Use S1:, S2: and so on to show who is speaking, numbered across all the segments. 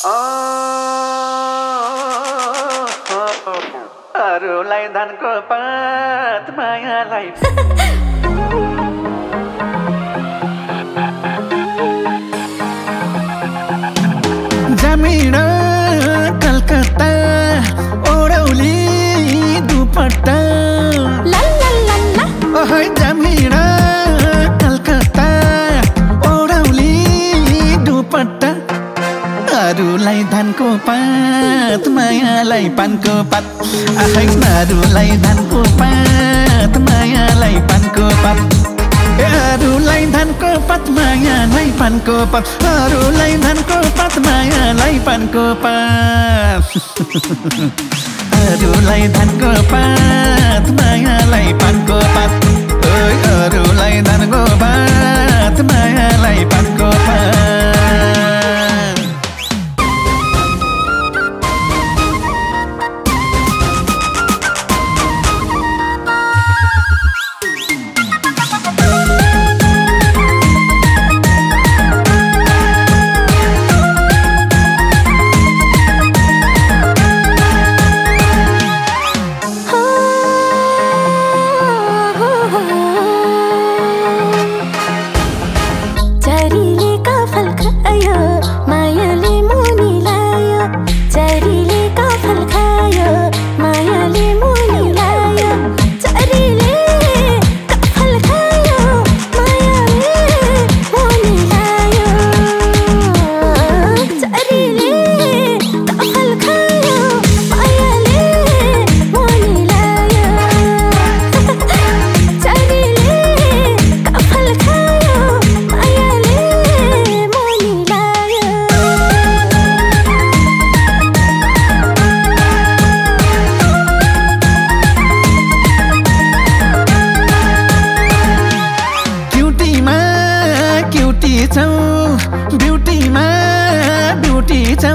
S1: अरूलाई धनको पात मायालाई जमिन कलकत्ता ओडौली दुपट्टा ओहै जमिन कलकत्ता ओडौली दुपट्टा अरूलाई धानको पात मायालाई पानको पात आखै अरूलाई धानको पात मायालाई पानको पात अरूलाई धानको पात मायालाई पानको पात अरूलाई धानको पात मायालाई पानको पात अरूलाई धानको पात मायालाई पानको पात ओइ अरूलाई धानको पात मायालाई पानको पात ब्युटीमा ब्युटी छौ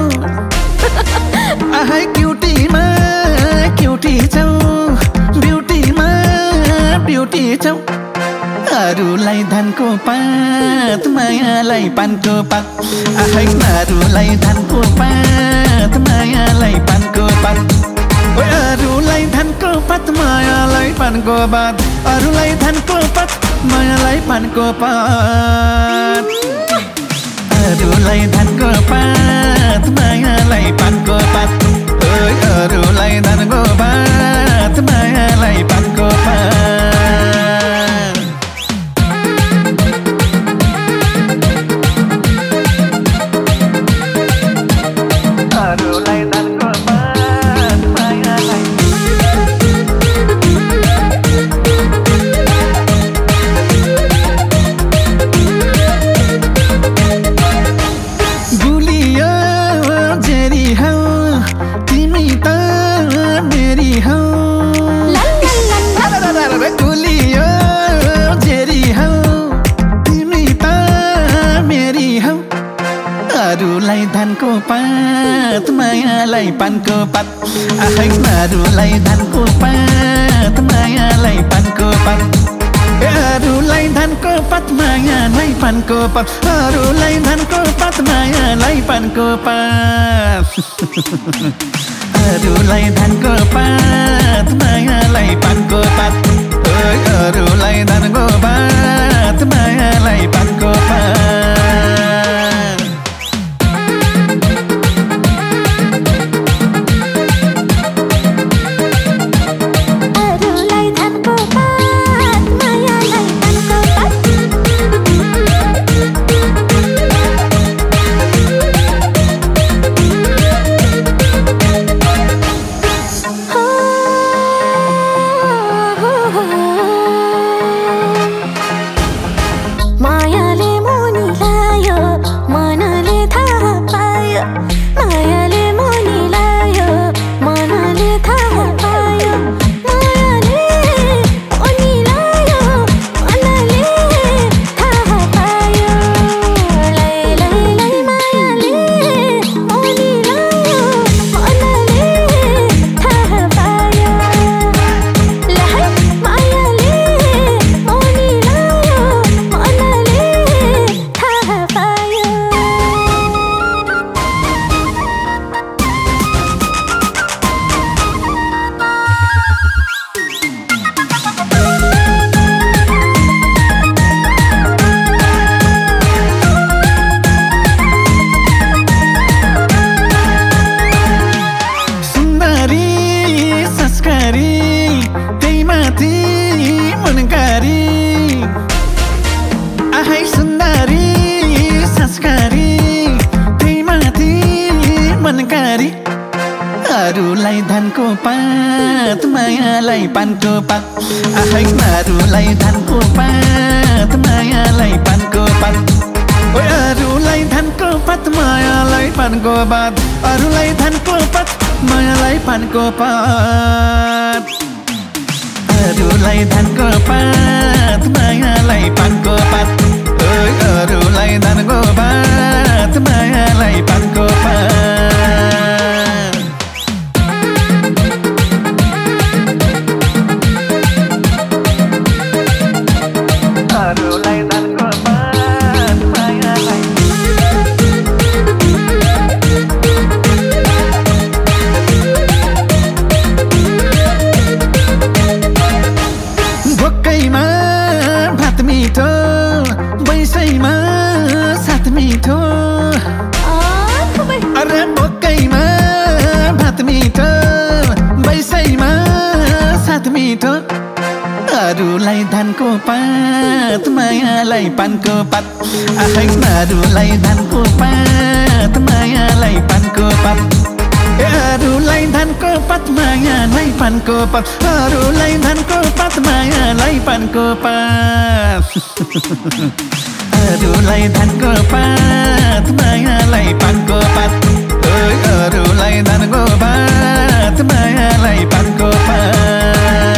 S1: आहै क्युटीमा क्युटी छौ ब्युटीमा ब्युटी छौ अरूलाई धानको पात मायालाई पानको पात आहै अरूलाई धानको पात मायालाई पानको पात अरूलाई धानको पात मायालाई पानको पात अरूलाई धानको पात मायालाई पानको पात अरूलाई धानको पात मायालाई पानको पात ओइ अरूलाई धानको पात मायालाई पानको पात अरूलाई धानको पात मायालाई गुलियो जेरी हौ तिमी त मेरी हौ गुलियो जेरी हौ तिमी त मेरी हौ अरूलाई धानको पात मायालाई पानको पात आखै अरूलाई धानको पात मायालाई पानको पात अरूलाई धानको पात मायालाई पानको पात अरूलाई धानको पात मायालाई पानको पात अरूलाई धानको पात मायालाई पानको पात ओइ अरूलाई धानको पात मायालाई पानको पात पात मायालाई पानको पात आखै अरूलाई धानको पात मायालाई पानको पात ओइ अरूलाई धानको पात मायालाई पानको पात अरूलाई धानको पात मायालाई पानको पात अरूलाई धानको पात मायालाई पानको पात ओइ अरूलाई धानको पात मायालाई पानको पात अरूलाई धानको पात मायालाई भोकैमा भात मिठो बैसैमा साथ मिठो अरे भोकैमा भात मिठो बैसैमा साथ मिठो अरूलाई धानको पात मायालाई पानको पात आखै अरूलाई धानको पात मायालाई पानको पात अरूलाई धानको पात मायालाई पानको पात अरूलाई धानको पात मायालाई पानको पात अरूलाई धानको पात मायालाई पानको पात ओइ अरूलाई धानको पात मायालाई पानको पात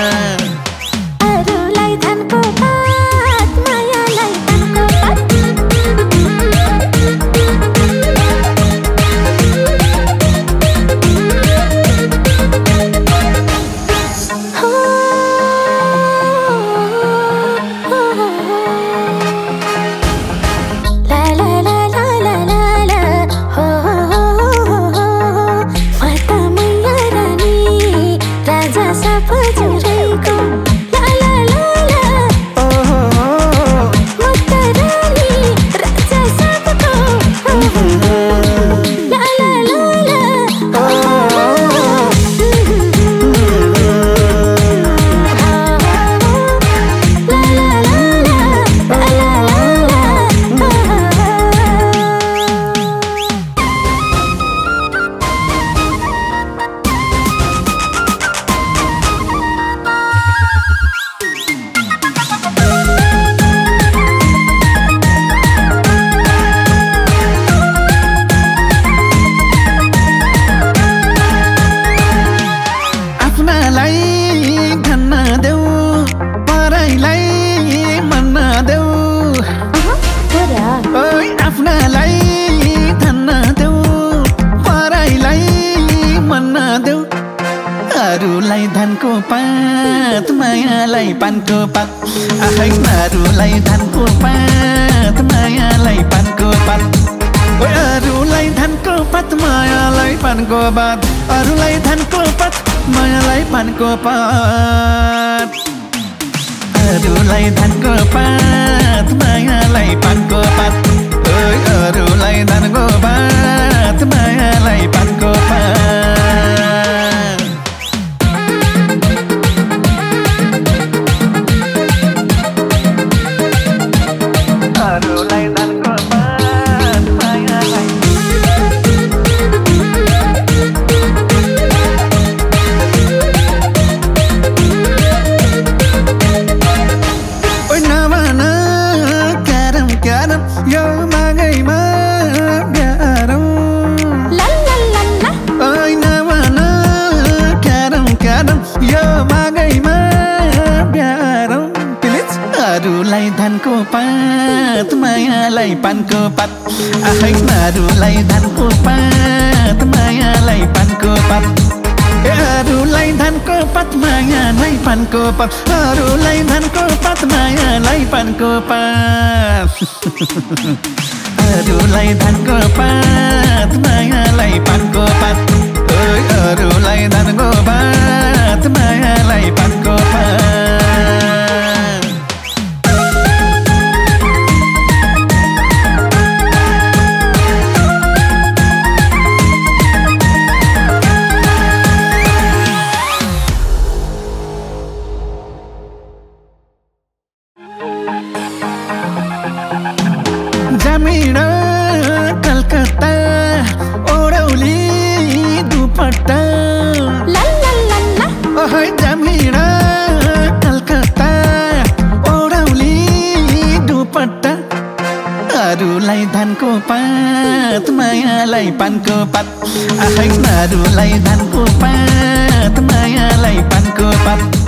S1: अरूलाई धानको पात मायालाई पानको पात आखै अरूलाई धानको पात मायालाई पानको पात ओइ अरूलाई धानको पात मायालाई पानको पात अरूलाई धानको पात मायालाई पानको पात अरूलाई धानको पात मायालाई पानको पात ओइ अरूलाई धानको पात मायालाई पानको पात अरूलाई धानको पात मायालाई ओइ नभन क्यारम क्यारम यो मागैमा ब्यारम ओइ नभन क्यारम क्यारम यो मागैमा ब्यारम प्लिज अरूलाई धानको पात मायालाई पानको पात आखै अरूलाई धानको पात मायालाई पानको पात अरूलाई धानको पात मायालाई पानको पात अरूलाई धानको पात मायालाई पानको पात अरूलाई धानको पात मायालाई पानको पात ओइ अरूलाई धानको पात मायालाई पानको पात जमीन कलकत्ता ओडौली दुपट्टा धानको पात मायालाई पानको पात आखै नरुलाई धानको पात मायालाई पानको पात